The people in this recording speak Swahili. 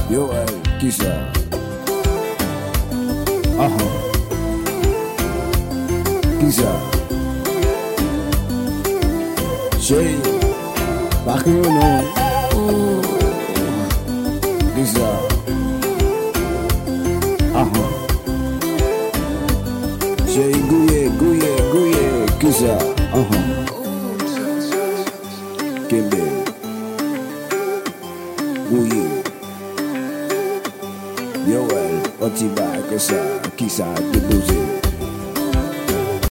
Yoel, Kisa. Kisa. Shay. Bakuno. Kisa. Shay, guye, Kisa. Kimbe. Guye. Yoel, Otiba, Kisa, Kisa, Debuze.